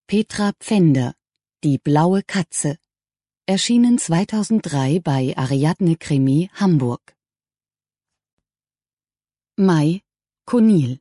Petra Pfänder, Die blaue Katze, erschienen 2003 bei Ariadne Krimi, Hamburg. Mai, Conil.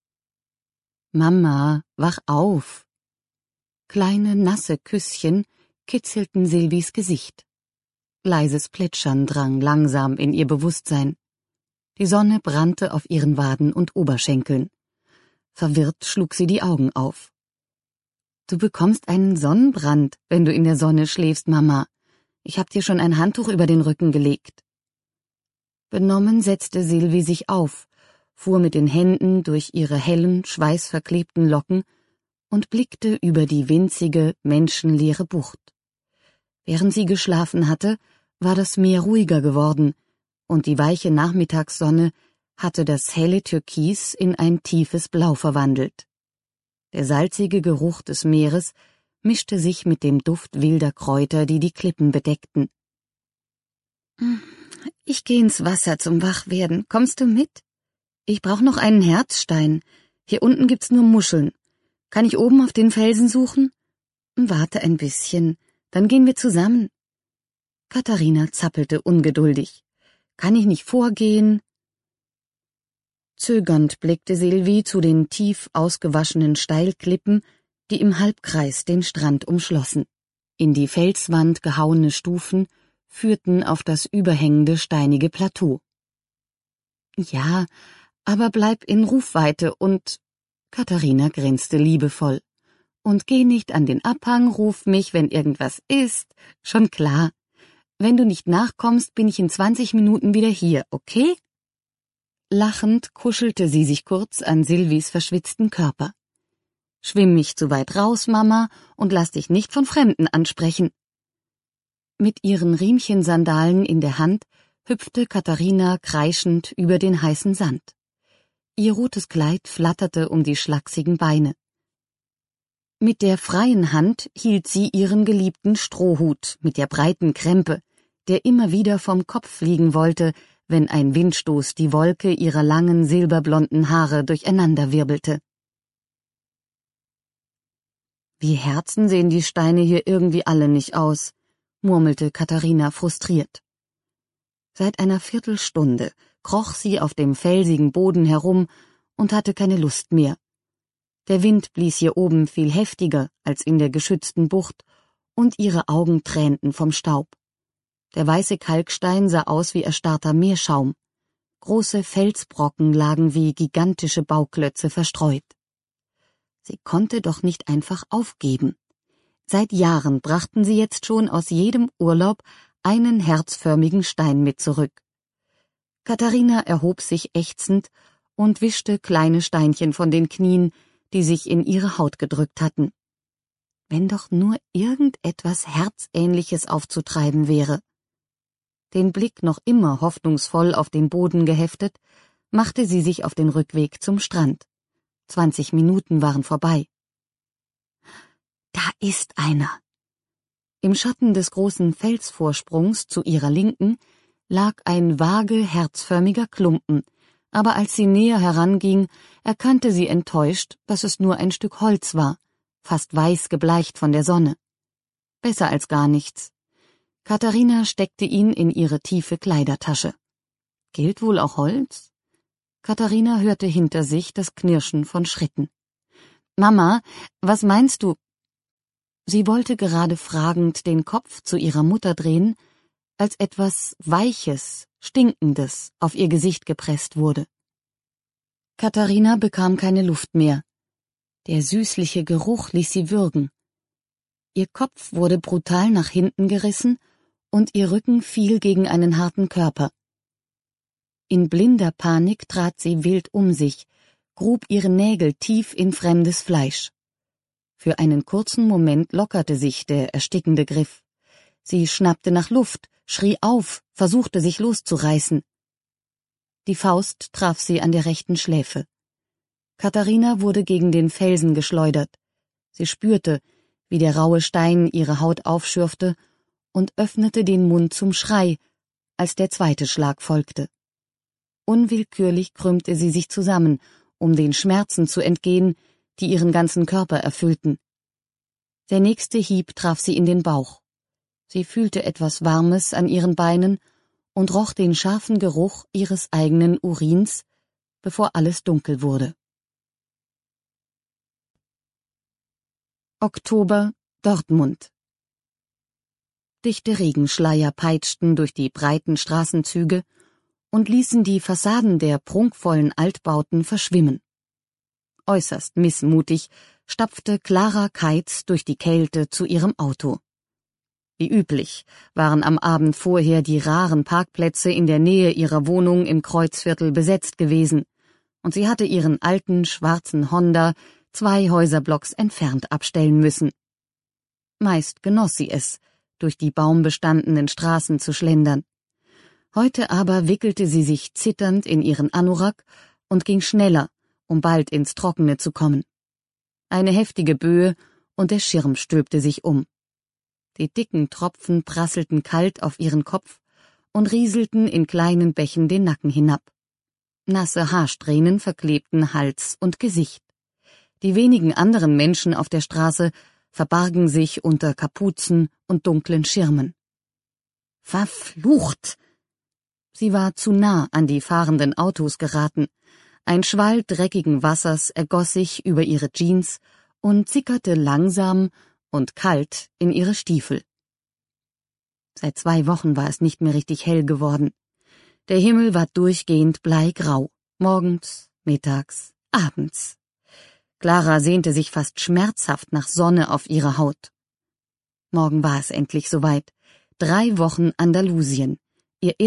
Mama, wach auf! Kleine, nasse Küsschen kitzelten Silvis Gesicht. Leises Plätschern drang langsam in ihr Bewusstsein. Die Sonne brannte auf ihren Waden und Oberschenkeln. Verwirrt schlug sie die Augen auf. »Du bekommst einen Sonnenbrand, wenn du in der Sonne schläfst, Mama. Ich hab dir schon ein Handtuch über den Rücken gelegt.« Benommen setzte Silvi sich auf, fuhr mit den Händen durch ihre hellen, schweißverklebten Locken und blickte über die winzige, menschenleere Bucht. Während sie geschlafen hatte, war das Meer ruhiger geworden, und die weiche Nachmittagssonne hatte das helle Türkis in ein tiefes Blau verwandelt. Der salzige Geruch des Meeres mischte sich mit dem Duft wilder Kräuter, die die Klippen bedeckten. »Ich geh ins Wasser zum Wachwerden. Kommst du mit? Ich brauch noch einen Herzstein. Hier unten gibt's nur Muscheln. Kann ich oben auf den Felsen suchen?« »Warte ein bisschen, dann gehen wir zusammen.« Katharina zappelte ungeduldig. »Kann ich nicht vorgehen?« Zögernd blickte Silvi zu den tief ausgewaschenen Steilklippen, die im Halbkreis den Strand umschlossen. In die Felswand gehauene Stufen führten auf das überhängende steinige Plateau. »Ja, aber bleib in Rufweite und...« Katharina grinste liebevoll. »Und geh nicht an den Abhang, ruf mich, wenn irgendwas ist. Schon klar. Wenn du nicht nachkommst, bin ich in 20 Minuten wieder hier, okay?« Lachend kuschelte sie sich kurz an Silvis verschwitzten Körper. »Schwimm nicht zu weit raus, Mama, und lass dich nicht von Fremden ansprechen.« Mit ihren Riemchensandalen in der Hand hüpfte Katharina kreischend über den heißen Sand. Ihr rotes Kleid flatterte um die schlachsigen Beine. Mit der freien Hand hielt sie ihren geliebten Strohhut mit der breiten Krempe, der immer wieder vom Kopf fliegen wollte, wenn ein Windstoß die Wolke ihrer langen silberblonden Haare durcheinanderwirbelte. »Wie Herzen sehen die Steine hier irgendwie alle nicht aus«, murmelte Katharina frustriert. Seit einer Viertelstunde kroch sie auf dem felsigen Boden herum und hatte keine Lust mehr. Der Wind blies hier oben viel heftiger als in der geschützten Bucht, und ihre Augen tränten vom Staub. Der weiße Kalkstein sah aus wie erstarrter Meerschaum. Große Felsbrocken lagen wie gigantische Bauklötze verstreut. Sie konnte doch nicht einfach aufgeben. Seit Jahren brachten sie jetzt schon aus jedem Urlaub einen herzförmigen Stein mit zurück. Katharina erhob sich ächzend und wischte kleine Steinchen von den Knien, die sich in ihre Haut gedrückt hatten. Wenn doch nur irgendetwas Herzähnliches aufzutreiben wäre. Den Blick noch immer hoffnungsvoll auf den Boden geheftet, machte sie sich auf den Rückweg zum Strand. 20 Minuten waren vorbei. Da ist einer! Im Schatten des großen Felsvorsprungs zu ihrer Linken lag ein vage, herzförmiger Klumpen, aber als sie näher heranging, erkannte sie enttäuscht, dass es nur ein Stück Holz war, fast weiß gebleicht von der Sonne. Besser als gar nichts. Katharina steckte ihn in ihre tiefe Kleidertasche. Gilt wohl auch Holz? Katharina hörte hinter sich das Knirschen von Schritten. »Mama, was meinst du?« Sie wollte gerade fragend den Kopf zu ihrer Mutter drehen, als etwas Weiches, Stinkendes auf ihr Gesicht gepresst wurde. Katharina bekam keine Luft mehr. Der süßliche Geruch ließ sie würgen. Ihr Kopf wurde brutal nach hinten gerissen und ihr Rücken fiel gegen einen harten Körper. In blinder Panik trat sie wild um sich, grub ihre Nägel tief in fremdes Fleisch. Für einen kurzen Moment lockerte sich der erstickende Griff. Sie schnappte nach Luft, schrie auf, versuchte sich loszureißen. Die Faust traf sie an der rechten Schläfe. Katharina wurde gegen den Felsen geschleudert. Sie spürte, wie der raue Stein ihre Haut aufschürfte und öffnete den Mund zum Schrei, als der zweite Schlag folgte. Unwillkürlich krümmte sie sich zusammen, um den Schmerzen zu entgehen, die ihren ganzen Körper erfüllten. Der nächste Hieb traf sie in den Bauch. Sie fühlte etwas Warmes an ihren Beinen und roch den scharfen Geruch ihres eigenen Urins, bevor alles dunkel wurde. Oktober, Dortmund. Dichte Regenschleier peitschten durch die breiten Straßenzüge und ließen die Fassaden der prunkvollen Altbauten verschwimmen. Äußerst missmutig stapfte Clara Keitz durch die Kälte zu ihrem Auto. Wie üblich waren am Abend vorher die raren Parkplätze in der Nähe ihrer Wohnung im Kreuzviertel besetzt gewesen, und sie hatte ihren alten schwarzen Honda 2 Häuserblocks entfernt abstellen müssen. Meist genoss sie es, durch die baumbestandenen Straßen zu schlendern. Heute aber wickelte sie sich zitternd in ihren Anorak und ging schneller, um bald ins Trockene zu kommen. Eine heftige Böe und der Schirm stülpte sich um. Die dicken Tropfen prasselten kalt auf ihren Kopf und rieselten in kleinen Bächen den Nacken hinab. Nasse Haarsträhnen verklebten Hals und Gesicht. Die wenigen anderen Menschen auf der Straße verbargen sich unter Kapuzen und dunklen Schirmen. Verflucht! Sie war zu nah an die fahrenden Autos geraten. Ein Schwall dreckigen Wassers ergoss sich über ihre Jeans und sickerte langsam und kalt in ihre Stiefel. Seit 2 Wochen war es nicht mehr richtig hell geworden. Der Himmel war durchgehend bleigrau, morgens, mittags, abends. Clara sehnte sich fast schmerzhaft nach Sonne auf ihrer Haut. Morgen war es endlich soweit. 3 Wochen Andalusien.